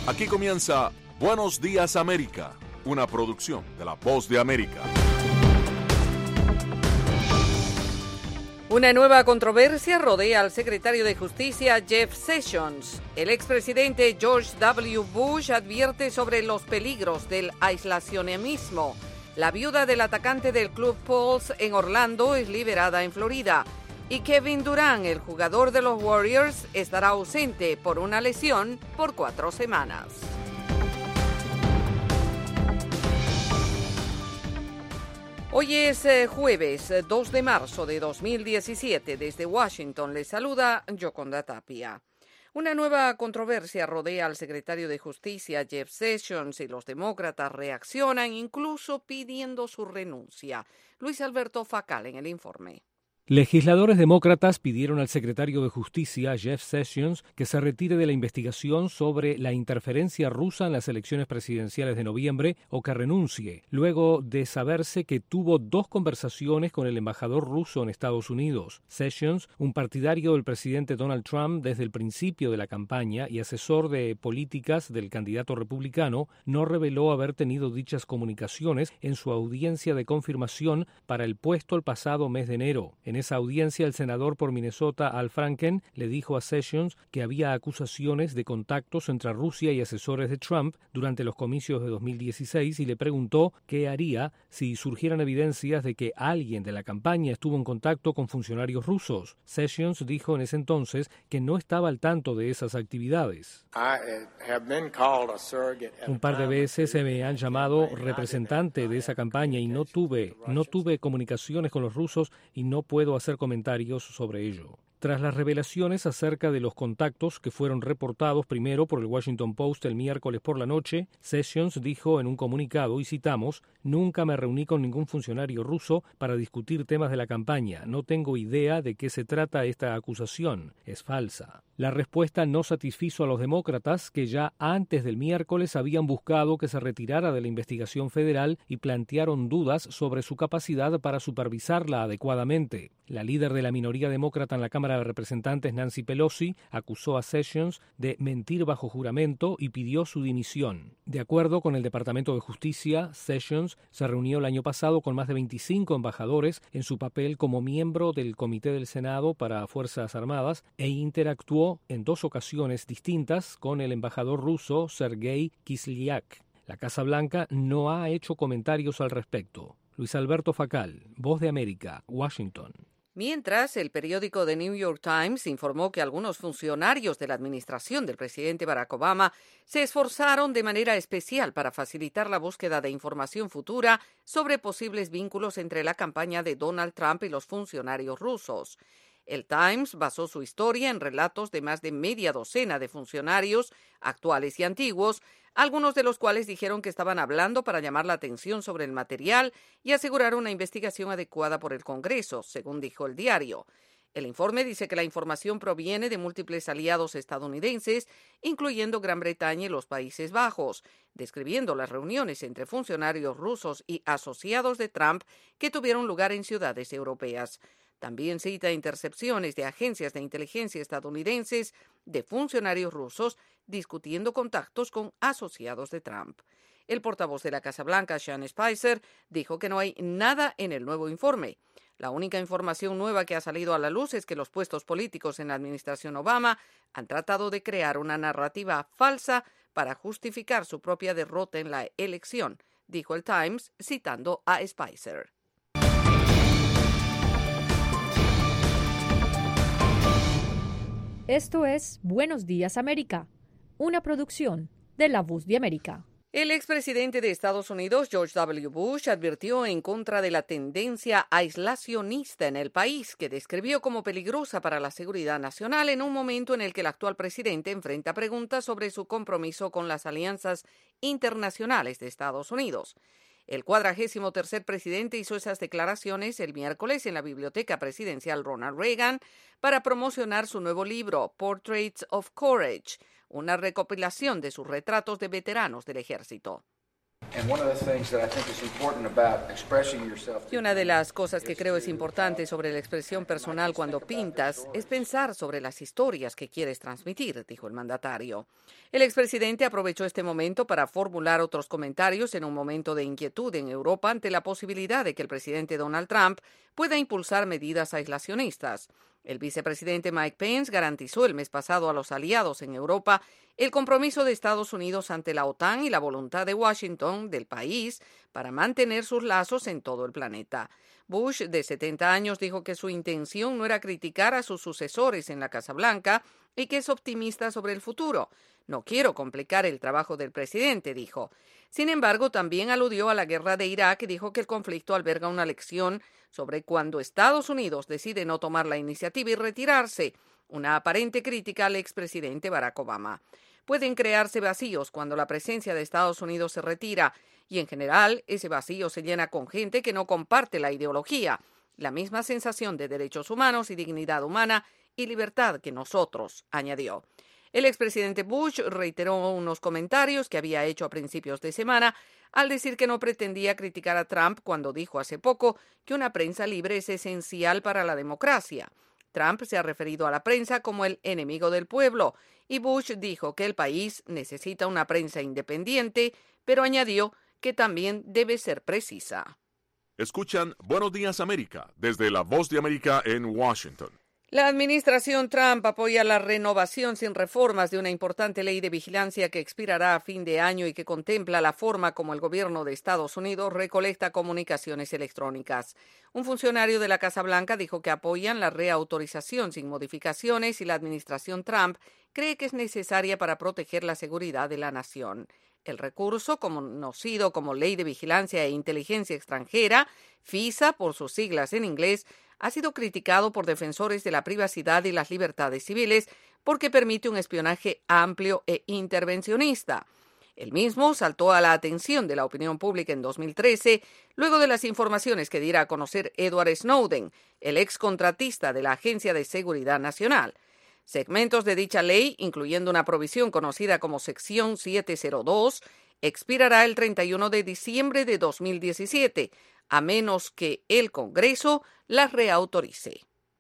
Aquí comienza Buenos Días América, una producción de La Voz de América. Una nueva controversia rodea al secretario de Justicia Jeff Sessions. El expresidente George W. Bush advierte sobre los peligros del aislacionismo. La viuda del atacante del club Pulse en Orlando es liberada en Florida. Y Kevin Durant, el jugador de los Warriors, estará ausente por una lesión por 4 semanas. Hoy es jueves 2 de marzo de 2017. Desde Washington les saluda Yoconda Tapia. Una nueva controversia rodea al secretario de Justicia Jeff Sessions y los demócratas reaccionan incluso pidiendo su renuncia. Luis Alberto Facal en el informe. Legisladores demócratas pidieron al secretario de Justicia, Jeff Sessions, que se retire de la investigación sobre la interferencia rusa en las elecciones presidenciales de noviembre o que renuncie, luego de saberse que tuvo 2 conversaciones con el embajador ruso en Estados Unidos. Sessions, un partidario del presidente Donald Trump desde el principio de la campaña y asesor de políticas del candidato republicano, no reveló haber tenido dichas comunicaciones en su audiencia de confirmación para el puesto el pasado mes de enero. En esa audiencia, el senador por Minnesota, Al Franken, le dijo a Sessions que había acusaciones de contactos entre Rusia y asesores de Trump durante los comicios de 2016 y le preguntó qué haría si surgieran evidencias de que alguien de la campaña estuvo en contacto con funcionarios rusos. Sessions dijo en ese entonces que no estaba al tanto de esas actividades. Un par de veces se me han llamado representante de esa campaña y no tuve comunicaciones con los rusos y no puedo hacer comentarios sobre ello. Tras las revelaciones acerca de los contactos que fueron reportados primero por el Washington Post el miércoles por la noche, Sessions dijo en un comunicado, y citamos, «Nunca me reuní con ningún funcionario ruso para discutir temas de la campaña. No tengo idea de qué se trata esta acusación. Es falsa». La respuesta no satisfizo a los demócratas, que ya antes del miércoles habían buscado que se retirara de la investigación federal y plantearon dudas sobre su capacidad para supervisarla adecuadamente. La líder de la minoría demócrata en la Cámara de Representantes, Nancy Pelosi, acusó a Sessions de mentir bajo juramento y pidió su dimisión. De acuerdo con el Departamento de Justicia, Sessions se reunió el año pasado con más de 25 embajadores en su papel como miembro del Comité del Senado para Fuerzas Armadas e interactuó en 2 ocasiones distintas con el embajador ruso Sergei Kislyak. La Casa Blanca no ha hecho comentarios al respecto. Luis Alberto Facal, Voz de América, Washington. Mientras, el periódico The New York Times informó que algunos funcionarios de la administración del presidente Barack Obama se esforzaron de manera especial para facilitar la búsqueda de información futura sobre posibles vínculos entre la campaña de Donald Trump y los funcionarios rusos. El Times basó su historia en relatos de más de media docena de funcionarios, actuales y antiguos, algunos de los cuales dijeron que estaban hablando para llamar la atención sobre el material y asegurar una investigación adecuada por el Congreso, según dijo el diario. El informe dice que la información proviene de múltiples aliados estadounidenses, incluyendo Gran Bretaña y los Países Bajos, describiendo las reuniones entre funcionarios rusos y asociados de Trump que tuvieron lugar en ciudades europeas. También cita intercepciones de agencias de inteligencia estadounidenses de funcionarios rusos discutiendo contactos con asociados de Trump. El portavoz de la Casa Blanca, Sean Spicer, dijo que no hay nada en el nuevo informe. La única información nueva que ha salido a la luz es que los puestos políticos en la administración Obama han tratado de crear una narrativa falsa para justificar su propia derrota en la elección, dijo el Times, citando a Spicer. Esto es Buenos Días América, una producción de La Voz de América. El expresidente de Estados Unidos, George W. Bush, advirtió en contra de la tendencia aislacionista en el país, que describió como peligrosa para la seguridad nacional en un momento en el que el actual presidente enfrenta preguntas sobre su compromiso con las alianzas internacionales de Estados Unidos. El 43º presidente hizo esas declaraciones el miércoles en la Biblioteca Presidencial Ronald Reagan para promocionar su nuevo libro, Portraits of Courage, una recopilación de sus retratos de veteranos del ejército. Y una de las cosas que creo es importante sobre la expresión personal cuando pintas es pensar sobre las historias que quieres transmitir, dijo el mandatario. El expresidente aprovechó este momento para formular otros comentarios en un momento de inquietud en Europa ante la posibilidad de que el presidente Donald Trump pueda impulsar medidas aislacionistas. El vicepresidente Mike Pence garantizó el mes pasado a los aliados en Europa el compromiso de Estados Unidos ante la OTAN y la voluntad de Washington, del país, para mantener sus lazos en todo el planeta. Bush, de 70 años, dijo que su intención no era criticar a sus sucesores en la Casa Blanca y que es optimista sobre el futuro. No quiero complicar el trabajo del presidente, dijo. Sin embargo, también aludió a la guerra de Irak y dijo que el conflicto alberga una lección sobre cuando Estados Unidos decide no tomar la iniciativa y retirarse, una aparente crítica al expresidente Barack Obama. Pueden crearse vacíos cuando la presencia de Estados Unidos se retira y, en general, ese vacío se llena con gente que no comparte la ideología, la misma sensación de derechos humanos y dignidad humana y libertad que nosotros, añadió. El expresidente Bush reiteró unos comentarios que había hecho a principios de semana al decir que no pretendía criticar a Trump cuando dijo hace poco que una prensa libre es esencial para la democracia. Trump se ha referido a la prensa como el enemigo del pueblo y Bush dijo que el país necesita una prensa independiente, pero añadió que también debe ser precisa. Escuchan Buenos Días América desde La Voz de América en Washington. La administración Trump apoya la renovación sin reformas de una importante ley de vigilancia que expirará a fin de año y que contempla la forma como el gobierno de Estados Unidos recolecta comunicaciones electrónicas. Un funcionario de la Casa Blanca dijo que apoyan la reautorización sin modificaciones y la administración Trump cree que es necesaria para proteger la seguridad de la nación. El recurso, conocido como Ley de Vigilancia e Inteligencia Extranjera, FISA por sus siglas en inglés, ha sido criticado por defensores de la privacidad y las libertades civiles porque permite un espionaje amplio e intervencionista. El mismo saltó a la atención de la opinión pública en 2013, luego de las informaciones que diera a conocer Edward Snowden, el excontratista de la Agencia de Seguridad Nacional. Segmentos de dicha ley, incluyendo una provisión conocida como Sección 702, expirará el 31 de diciembre de 2017, a menos que el Congreso las reautorice.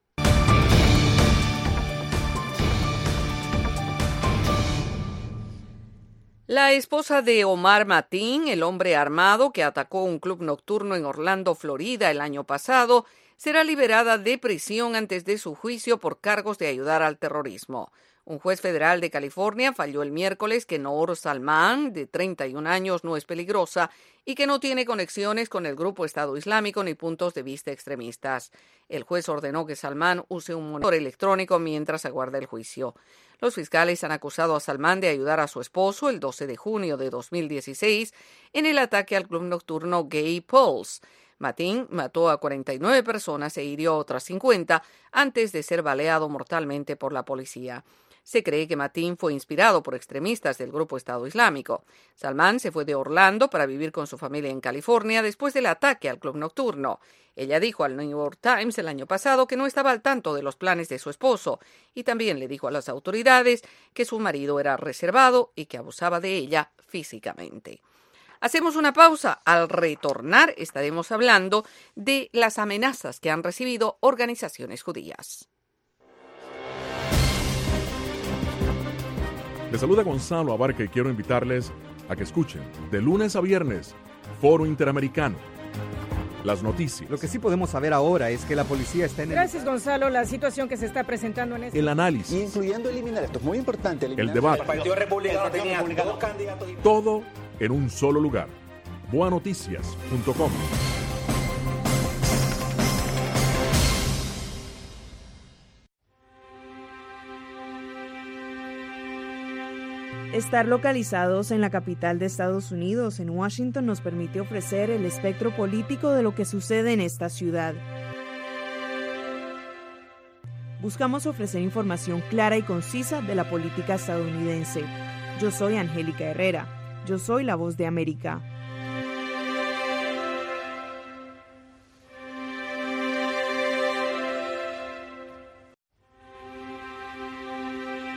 La esposa de Omar Mateen, el hombre armado que atacó un club nocturno en Orlando, Florida, el año pasado, será liberada de prisión antes de su juicio por cargos de ayudar al terrorismo. Un juez federal de California falló el miércoles que Noor Salman, de 31 años, no es peligrosa y que no tiene conexiones con el grupo Estado Islámico ni puntos de vista extremistas. El juez ordenó que Salman use un monitor electrónico mientras aguarda el juicio. Los fiscales han acusado a Salman de ayudar a su esposo el 12 de junio de 2016 en el ataque al club nocturno Gay Pulse. Mateen mató a 49 personas e hirió a otras 50 antes de ser baleado mortalmente por la policía. Se cree que Mateen fue inspirado por extremistas del grupo Estado Islámico. Salman se fue de Orlando para vivir con su familia en California después del ataque al club nocturno. Ella dijo al New York Times el año pasado que no estaba al tanto de los planes de su esposo y también le dijo a las autoridades que su marido era reservado y que abusaba de ella físicamente. Hacemos una pausa. Al retornar estaremos hablando de las amenazas que han recibido organizaciones judías. Les saluda Gonzalo Abarca y quiero invitarles a que escuchen de lunes a viernes Foro Interamericano. Las noticias. Lo que sí podemos saber ahora es que la policía está en Gracias, Gonzalo. La situación que se está presentando en este... El análisis. Incluyendo eliminar, esto es muy importante. El debate. El Partido Republicano tenía dos candidatos. Todo en un solo lugar. Boanoticias.com. Estar localizados en la capital de Estados Unidos, en Washington, nos permite ofrecer el espectro político de lo que sucede en esta ciudad. Buscamos ofrecer información clara y concisa de la política estadounidense. Yo soy Angélica Herrera. Yo soy la Voz de América.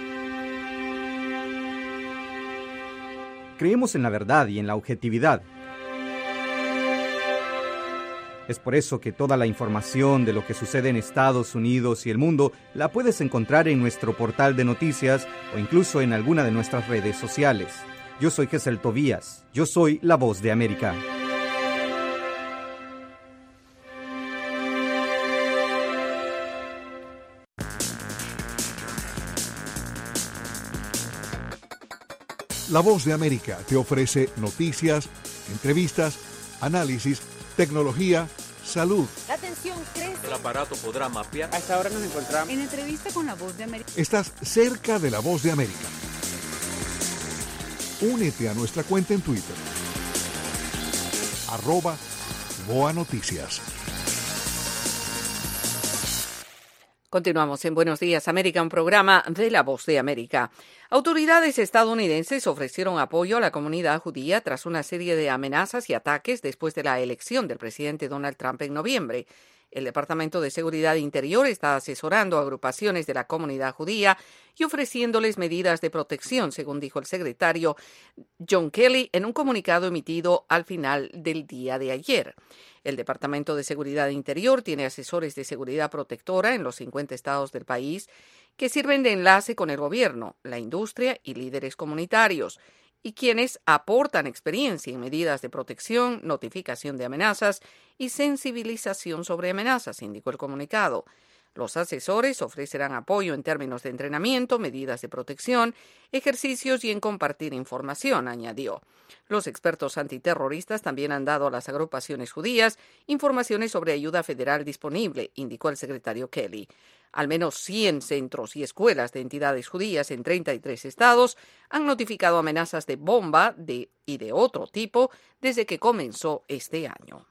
Creemos en la verdad y en la objetividad. Es por eso que toda la información de lo que sucede en Estados Unidos y el mundo la puedes encontrar en nuestro portal de noticias o incluso en alguna de nuestras redes sociales. Yo soy Gesel Tobías. Yo soy La Voz de América. La Voz de América te ofrece noticias, entrevistas, análisis, tecnología, salud. La atención crece. El aparato podrá mapear. A esta hora nos encontramos En entrevista con La Voz de América. Estás cerca de La Voz de América. Únete a nuestra cuenta en Twitter. @BoaNoticias. Continuamos en Buenos Días América, un programa de La Voz de América. Autoridades estadounidenses ofrecieron apoyo a la comunidad judía tras una serie de amenazas y ataques después de la elección del presidente Donald Trump en noviembre. El Departamento de Seguridad Interior está asesorando a agrupaciones de la comunidad judía y ofreciéndoles medidas de protección, según dijo el secretario John Kelly en un comunicado emitido al final del día de ayer. El Departamento de Seguridad Interior tiene asesores de seguridad protectora en los 50 estados del país que sirven de enlace con el gobierno, la industria y líderes comunitarios, y quienes aportan experiencia en medidas de protección, notificación de amenazas y sensibilización sobre amenazas, indicó el comunicado. Los asesores ofrecerán apoyo en términos de entrenamiento, medidas de protección, ejercicios y en compartir información, añadió. Los expertos antiterroristas también han dado a las agrupaciones judías informaciones sobre ayuda federal disponible, indicó el secretario Kelly. Al menos 100 centros y escuelas de entidades judías en 33 estados han notificado amenazas de bomba y de otro tipo desde que comenzó este año.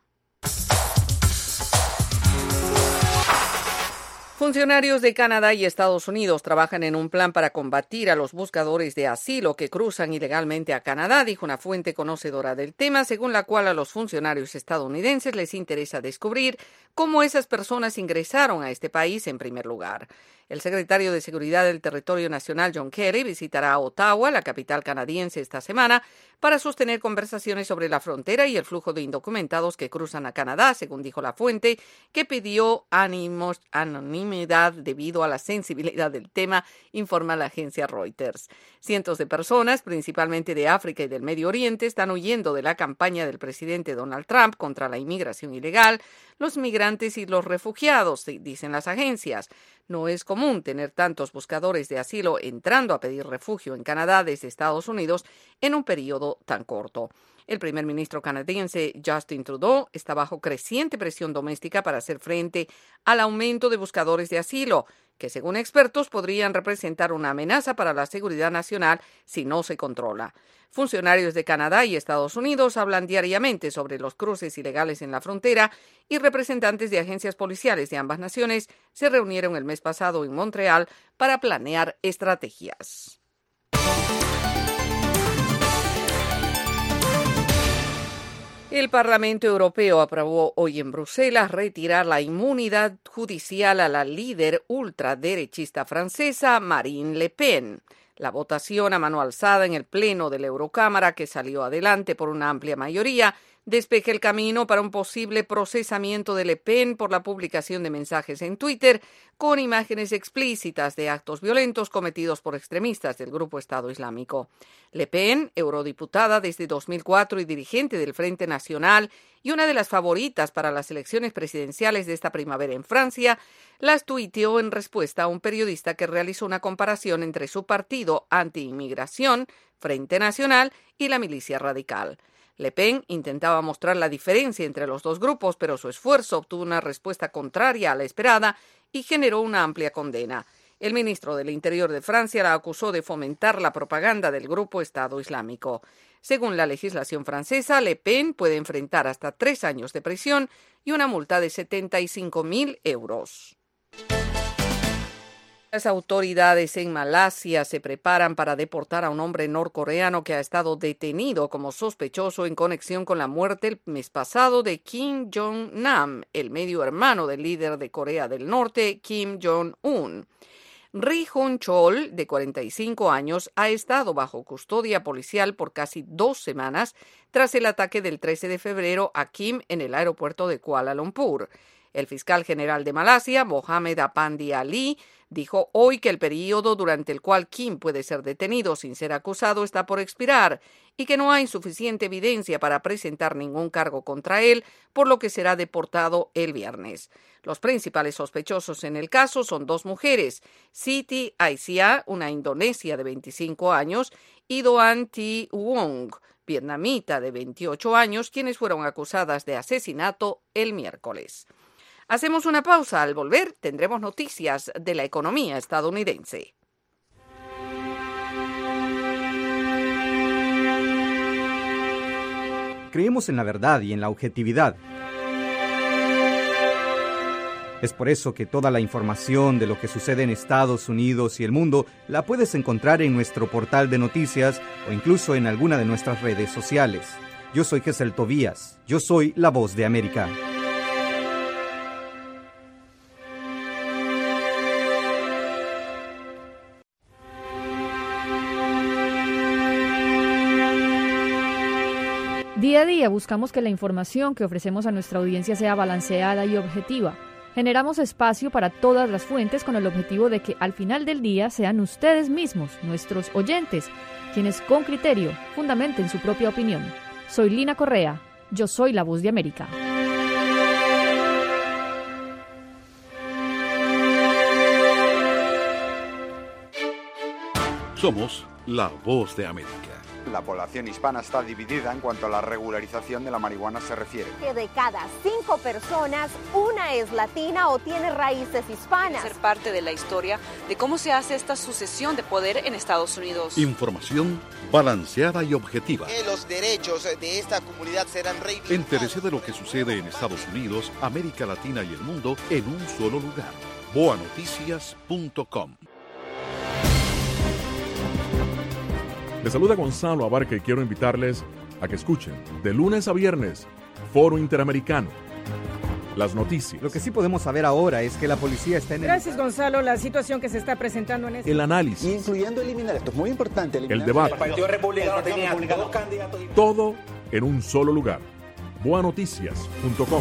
Funcionarios de Canadá y Estados Unidos trabajan en un plan para combatir a los buscadores de asilo que cruzan ilegalmente a Canadá, dijo una fuente conocedora del tema, según la cual a los funcionarios estadounidenses les interesa descubrir cómo esas personas ingresaron a este país en primer lugar. El secretario de Seguridad del Territorio Nacional, John Kerry, visitará a Ottawa, la capital canadiense, esta semana para sostener conversaciones sobre la frontera y el flujo de indocumentados que cruzan a Canadá, según dijo la fuente, que pidió anonimidad debido a la sensibilidad del tema, informa la agencia Reuters. Cientos de personas, principalmente de África y del Medio Oriente, están huyendo de la campaña del presidente Donald Trump contra la inmigración ilegal, los migrantes y los refugiados, dicen las agencias. No es común tener tantos buscadores de asilo entrando a pedir refugio en Canadá desde Estados Unidos en un periodo tan corto. El primer ministro canadiense Justin Trudeau está bajo creciente presión doméstica para hacer frente al aumento de buscadores de asilo, que según expertos podrían representar una amenaza para la seguridad nacional si no se controla. Funcionarios de Canadá y Estados Unidos hablan diariamente sobre los cruces ilegales en la frontera y representantes de agencias policiales de ambas naciones se reunieron el mes pasado en Montreal para planear estrategias. El Parlamento Europeo aprobó hoy en Bruselas retirar la inmunidad judicial a la líder ultraderechista francesa Marine Le Pen. La votación a mano alzada en el Pleno de la Eurocámara, que salió adelante por una amplia mayoría, despeja el camino para un posible procesamiento de Le Pen por la publicación de mensajes en Twitter con imágenes explícitas de actos violentos cometidos por extremistas del grupo Estado Islámico. Le Pen, eurodiputada desde 2004 y dirigente del Frente Nacional y una de las favoritas para las elecciones presidenciales de esta primavera en Francia, las tuiteó en respuesta a un periodista que realizó una comparación entre su partido anti-inmigración, Frente Nacional, y la milicia radical. Le Pen intentaba mostrar la diferencia entre los dos grupos, pero su esfuerzo obtuvo una respuesta contraria a la esperada y generó una amplia condena. El ministro del Interior de Francia la acusó de fomentar la propaganda del grupo Estado Islámico. Según la legislación francesa, Le Pen puede enfrentar hasta 3 años de prisión y una multa de 75.000 euros. Las autoridades en Malasia se preparan para deportar a un hombre norcoreano que ha estado detenido como sospechoso en conexión con la muerte el mes pasado de Kim Jong-nam, el medio hermano del líder de Corea del Norte, Kim Jong-un. Ri Hon Chol, de 45 años, ha estado bajo custodia policial por casi 2 semanas tras el ataque del 13 de febrero a Kim en el aeropuerto de Kuala Lumpur. El fiscal general de Malasia, Mohamed Apandi Ali, dijo hoy que el periodo durante el cual Kim puede ser detenido sin ser acusado está por expirar y que no hay suficiente evidencia para presentar ningún cargo contra él, por lo que será deportado el viernes. Los principales sospechosos en el caso son 2 mujeres, Siti Aisyah, una indonesia de 25 años, y Doan Thi Wong, vietnamita de 28 años, quienes fueron acusadas de asesinato el miércoles. Hacemos una pausa. Al volver tendremos noticias de la economía estadounidense. Creemos en la verdad y en la objetividad. Es por eso que toda la información de lo que sucede en Estados Unidos y el mundo la puedes encontrar en nuestro portal de noticias o incluso en alguna de nuestras redes sociales. Yo soy Gesell Tobías. Yo soy la Voz de América. Día a día buscamos que la información que ofrecemos a nuestra audiencia sea balanceada y objetiva. Generamos espacio para todas las fuentes con el objetivo de que al final del día sean ustedes mismos, nuestros oyentes, quienes con criterio fundamenten su propia opinión. Soy Lina Correa. Yo soy la Voz de América. Somos la Voz de América. La población hispana está dividida en cuanto a la regularización de la marihuana se refiere. Que de cada 5 personas, una es latina o tiene raíces hispanas. Ser parte de la historia de cómo se hace esta sucesión de poder en Estados Unidos. Información balanceada y objetiva. Que los derechos de esta comunidad serán reivindicados. Entérese de lo que sucede en Estados Unidos, América Latina y el mundo en un solo lugar. boanoticias.com. Les saluda Gonzalo Abarca y quiero invitarles a que escuchen de lunes a viernes Foro Interamericano. Las noticias. Lo que sí podemos saber ahora es que la policía está en Gracias, Gonzalo. La situación que se está presentando en este... El análisis. Incluyendo eliminar, esto es muy importante. El debate. El Partido Republicano tenía 2 candidatos. Todo en un solo lugar. boanoticias.com.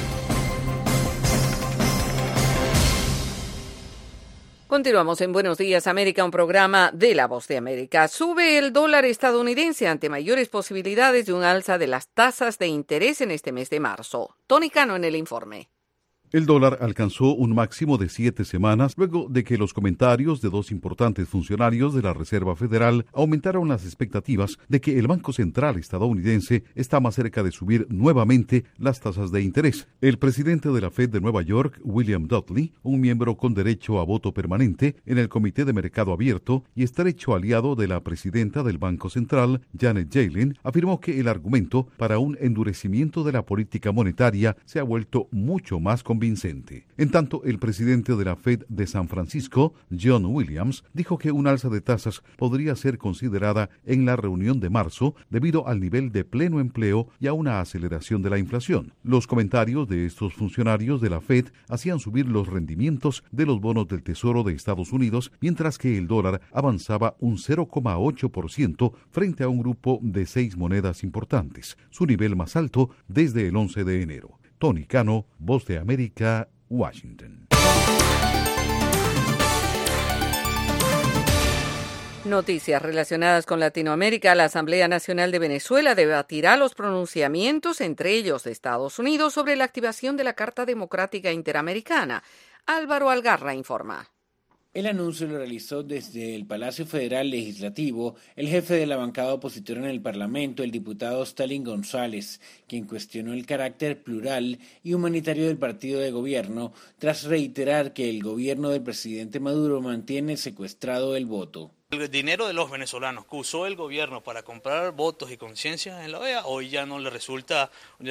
Continuamos en Buenos Días América, un programa de La Voz de América. Sube el dólar estadounidense ante mayores posibilidades de un alza de las tasas de interés en este mes de marzo. Tony Cano en el informe. El dólar alcanzó un máximo de 7 semanas luego de que los comentarios de 2 importantes funcionarios de la Reserva Federal aumentaron las expectativas de que el Banco Central estadounidense está más cerca de subir nuevamente las tasas de interés. El presidente de la Fed de Nueva York, William Dudley, un miembro con derecho a voto permanente en el Comité de Mercado Abierto y estrecho aliado de la presidenta del Banco Central, Janet Yellen, afirmó que el argumento para un endurecimiento de la política monetaria se ha vuelto mucho más convincente. En tanto, el presidente de la Fed de San Francisco, John Williams, dijo que un alza de tasas podría ser considerada en la reunión de marzo debido al nivel de pleno empleo y a una aceleración de la inflación. Los comentarios de estos funcionarios de la Fed hacían subir los rendimientos de los bonos del Tesoro de Estados Unidos, mientras que el dólar avanzaba un 0,8% frente a un grupo de 6 monedas importantes, su nivel más alto desde el 11 de enero. Tony Cano, Voz de América, Washington. Noticias relacionadas con Latinoamérica. La Asamblea Nacional de Venezuela debatirá los pronunciamientos, entre ellos de Estados Unidos, sobre la activación de la Carta Democrática Interamericana. Álvaro Algarra informa. El anuncio lo realizó desde el Palacio Federal Legislativo el jefe de la bancada opositora en el Parlamento, el diputado Stalin González, quien cuestionó el carácter plural y humanitario del partido de gobierno tras reiterar que el gobierno del presidente Maduro mantiene secuestrado el voto. El dinero de los venezolanos que usó el gobierno para comprar votos y conciencias en la OEA hoy ya no le resulta,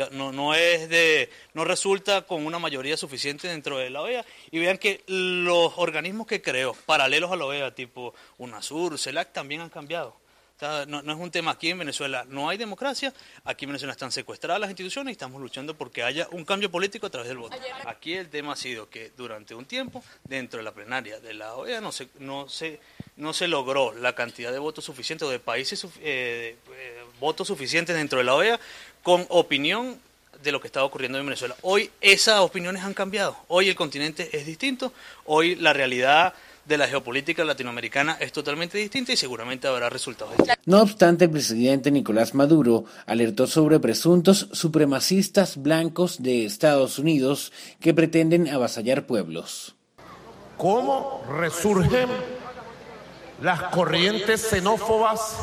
no resulta con una mayoría suficiente dentro de la OEA. Y vean que los organismos que creó, paralelos a la OEA, tipo UNASUR, CELAC, también han cambiado. No es un tema. Aquí en Venezuela no hay democracia, aquí en Venezuela están secuestradas las instituciones y estamos luchando porque haya un cambio político a través del voto. Aquí el tema ha sido que durante un tiempo, dentro de la plenaria de la OEA, no se logró la cantidad de votos suficientes o de países votos suficientes dentro de la OEA con opinión de lo que estaba ocurriendo en Venezuela. Hoy esas opiniones han cambiado, hoy el continente es distinto, hoy la realidad de la geopolítica latinoamericana es totalmente distinta y seguramente habrá resultados distintos. No obstante, el presidente Nicolás Maduro alertó sobre presuntos supremacistas blancos de Estados Unidos que pretenden avasallar pueblos. ¿Cómo resurgen las corrientes xenófobas,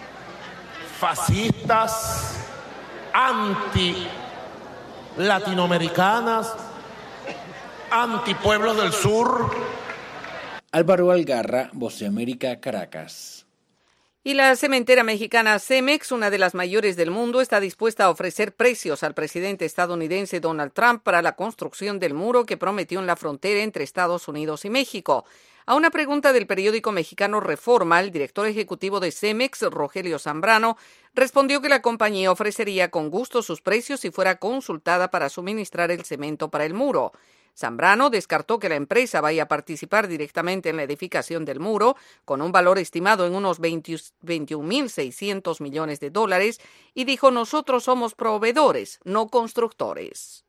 fascistas, anti-latinoamericanas, antipueblos del sur? Álvaro Algarra, Voz de América, Caracas. Y la cementera mexicana Cemex, una de las mayores del mundo, está dispuesta a ofrecer precios al presidente estadounidense Donald Trump para la construcción del muro que prometió en la frontera entre Estados Unidos y México. A una pregunta del periódico mexicano Reforma, el director ejecutivo de Cemex, Rogelio Zambrano, respondió que la compañía ofrecería con gusto sus precios si fuera consultada para suministrar el cemento para el muro. Zambrano descartó que la empresa vaya a participar directamente en la edificación del muro, con un valor estimado en unos 21.600 millones de dólares, y dijo: nosotros somos proveedores, no constructores.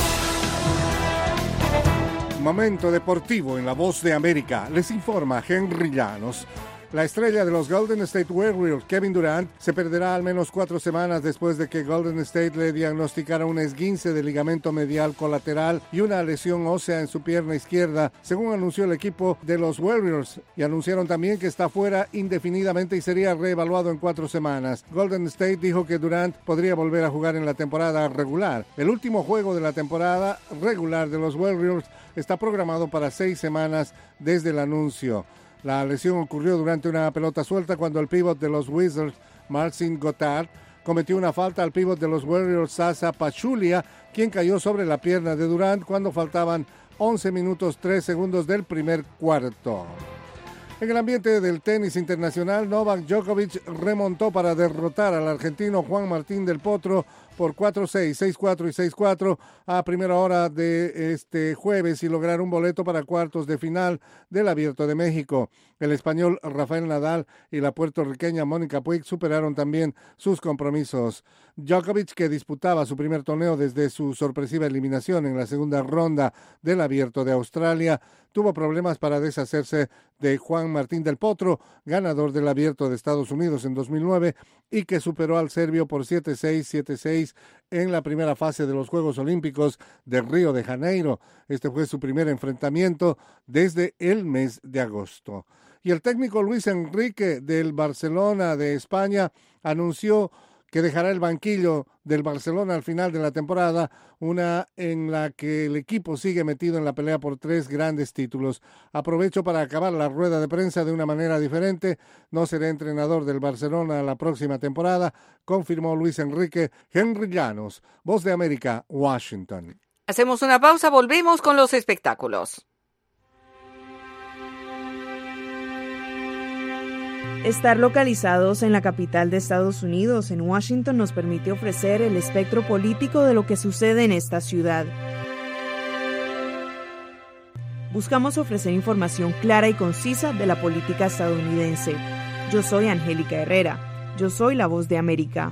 Momento deportivo en La Voz de América. Les informa Henry Llanos. La estrella de los Golden State Warriors, Kevin Durant, se perderá al menos 4 semanas después de que Golden State le diagnosticara un esguince de ligamento medial colateral y una lesión ósea en su pierna izquierda, según anunció el equipo de los Warriors, y anunciaron también que está fuera indefinidamente y sería reevaluado en 4 semanas. Golden State dijo que Durant podría volver a jugar en la temporada regular. El último juego de la temporada regular de los Warriors está programado para 6 semanas desde el anuncio. La lesión ocurrió durante una pelota suelta cuando el pívot de los Wizards, Marcin Gortat, cometió una falta al pívot de los Warriors, Zaza Pachulia, quien cayó sobre la pierna de Durant cuando faltaban 11 minutos 3 segundos del primer cuarto. En el ambiente del tenis internacional, Novak Djokovic remontó para derrotar al argentino Juan Martín del Potro por 4-6, 6-4 y 6-4 a primera hora de este jueves y lograr un boleto para cuartos de final del Abierto de México. El español Rafael Nadal y la puertorriqueña Mónica Puig superaron también sus compromisos. Djokovic, que disputaba su primer torneo desde su sorpresiva eliminación en la segunda ronda del Abierto de Australia, tuvo problemas para deshacerse de Juan Martín del Potro, ganador del Abierto de Estados Unidos en 2009 y que superó al serbio por 7-6, 7-6 en la primera fase de los Juegos Olímpicos de Río de Janeiro. Este fue su primer enfrentamiento desde el mes de agosto. Y el técnico Luis Enrique del Barcelona de España anunció que dejará el banquillo del Barcelona al final de la temporada, una en la que el equipo sigue metido en la pelea por 3 grandes títulos. Aprovecho para acabar la rueda de prensa de una manera diferente. No seré entrenador del Barcelona la próxima temporada, confirmó Luis Enrique. Henry Llanos, Voz de América, Washington. Hacemos una pausa, volvemos con los espectáculos. Estar localizados en la capital de Estados Unidos, en Washington, nos permite ofrecer el espectro político de lo que sucede en esta ciudad. Buscamos ofrecer información clara y concisa de la política estadounidense. Yo soy Angélica Herrera. Yo soy la Voz de América.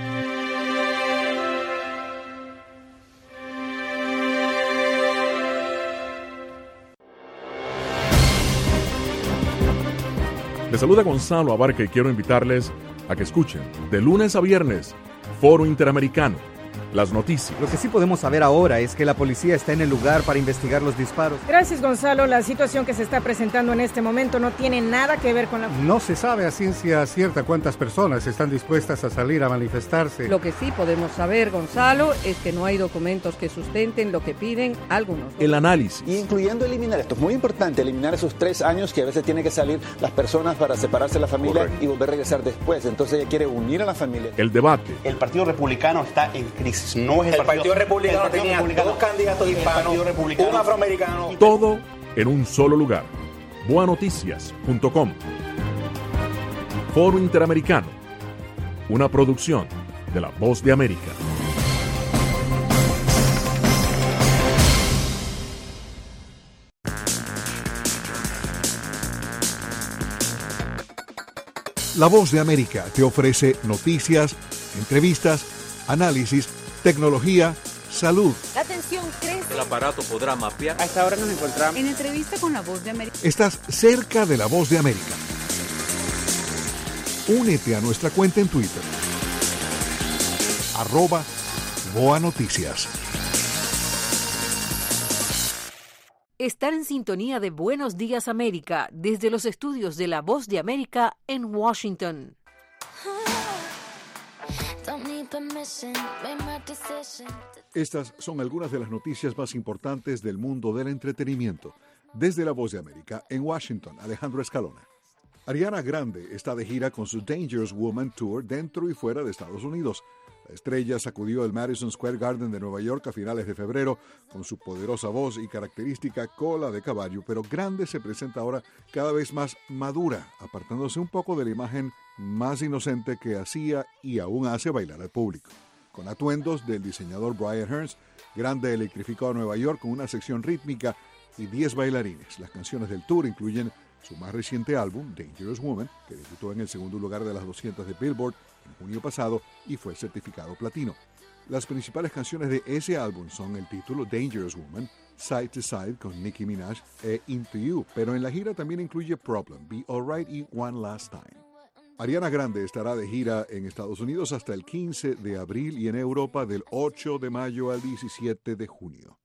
Les saluda Gonzalo Abarca y quiero invitarles a que escuchen de lunes a viernes Foro Interamericano, las noticias. Lo que sí podemos saber ahora es que la policía está en el lugar para investigar los disparos. Gracias, Gonzalo. La situación que se está presentando en este momento no tiene nada que ver con la... No se sabe a ciencia cierta cuántas personas están dispuestas a salir a manifestarse. Lo que sí podemos saber, Gonzalo, es que no hay documentos que sustenten lo que piden algunos. El análisis. Incluyendo eliminar, esto es muy importante, eliminar esos 3 años que a veces tienen que salir las personas para separarse de la familia. Correcto. Y volver a regresar después. Entonces ella quiere unir a la familia. El debate. El Partido Republicano está en crisis. No es el Partido Republicano tenía 2 candidatos hispanos, un afroamericano. Todo en un solo lugar. Boanoticias.com. Foro Interamericano, una producción de La Voz de América. La Voz de América te ofrece noticias, entrevistas, análisis, tecnología, salud. La tensión crece. El aparato podrá mapear. A esta hora nos encontramos en entrevista con La Voz de América. Estás cerca de La Voz de América. Únete a nuestra cuenta en Twitter. @BoaNoticias. Estar en sintonía de Buenos Días América desde los estudios de La Voz de América en Washington. Estas son algunas de las noticias más importantes del mundo del entretenimiento. Desde La Voz de América en Washington, Alejandro Escalona. Ariana Grande está de gira con su Dangerous Woman Tour dentro y fuera de Estados Unidos. La estrella sacudió el Madison Square Garden de Nueva York a finales de febrero con su poderosa voz y característica cola de caballo, pero Grande se presenta ahora cada vez más madura, apartándose un poco de la imagen más inocente que hacía y aún hace bailar al público. Con atuendos del diseñador Brian Hearns, Grande electrificó a Nueva York con una sección rítmica y 10 bailarines. Las canciones del tour incluyen su más reciente álbum, Dangerous Woman, que debutó en el segundo lugar de las 200 de Billboard en junio pasado y fue certificado platino. Las principales canciones de ese álbum son el título Dangerous Woman, Side to Side con Nicki Minaj e Into You, pero en la gira también incluye Problem, Be Alright y One Last Time. Ariana Grande estará de gira en Estados Unidos hasta el 15 de abril y en Europa del 8 de mayo al 17 de junio.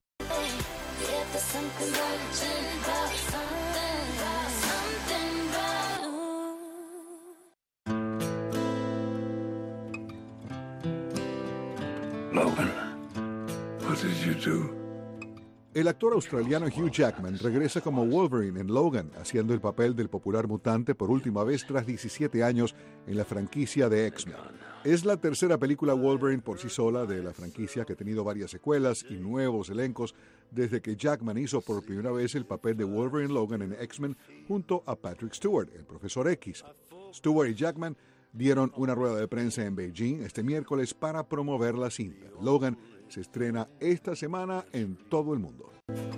Logan, what did you do? El actor australiano Hugh Jackman regresa como Wolverine en Logan, haciendo el papel del popular mutante por última vez tras 17 años en la franquicia de X-Men. Es la tercera película Wolverine por sí sola de la franquicia, que ha tenido varias secuelas y nuevos elencos desde que Jackman hizo por primera vez el papel de Wolverine Logan en X-Men junto a Patrick Stewart, el Profesor X. Stewart y Jackman dieron una rueda de prensa en Beijing este miércoles para promover la cinta. Logan se estrena esta semana en todo el mundo.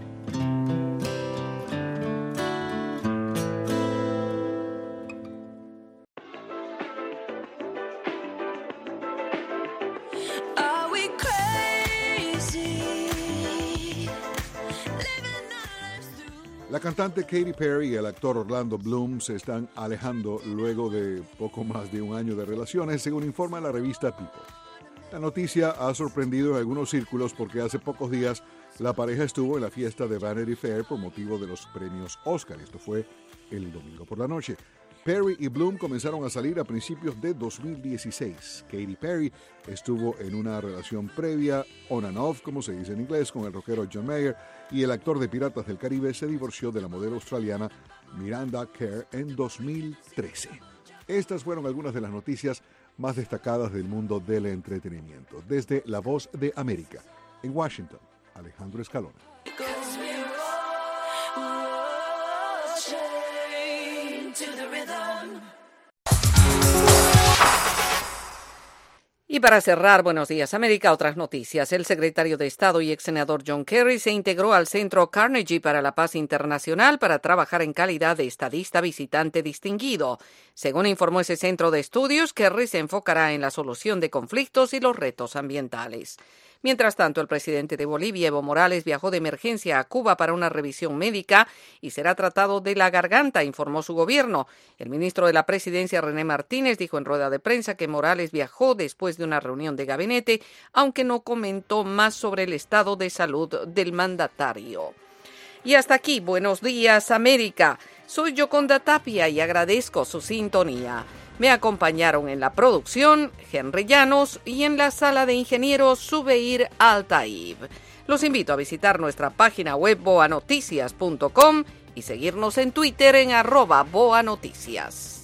La cantante Katy Perry y el actor Orlando Bloom se están alejando luego de poco más de un año de relaciones, según informa la revista People. La noticia ha sorprendido en algunos círculos porque hace pocos días la pareja estuvo en la fiesta de Vanity Fair por motivo de los premios Oscar. Esto fue el domingo por la noche. Perry y Bloom comenzaron a salir a principios de 2016. Katy Perry estuvo en una relación previa, on and off, como se dice en inglés, con el rockero John Mayer, y el actor de Piratas del Caribe se divorció de la modelo australiana Miranda Kerr en 2013. Estas fueron algunas de las noticias más destacadas del mundo del entretenimiento. Desde La Voz de América, en Washington, Alejandro Escalona. Y para cerrar, Buenos Días América, otras noticias. El secretario de Estado y ex senador John Kerry se integró al Centro Carnegie para la Paz Internacional para trabajar en calidad de estadista visitante distinguido. Según informó ese centro de estudios, Kerry se enfocará en la solución de conflictos y los retos ambientales. Mientras tanto, el presidente de Bolivia, Evo Morales, viajó de emergencia a Cuba para una revisión médica y será tratado de la garganta, informó su gobierno. El ministro de la Presidencia, René Martínez, dijo en rueda de prensa que Morales viajó después de una reunión de gabinete, aunque no comentó más sobre el estado de salud del mandatario. Y hasta aquí, Buenos Días América. Soy Yoconda Tapia y agradezco su sintonía. Me acompañaron en la producción Henry Llanos y en la sala de ingenieros Zubeir Altaib. Los invito a visitar nuestra página web boanoticias.com y seguirnos en Twitter en @boanoticias.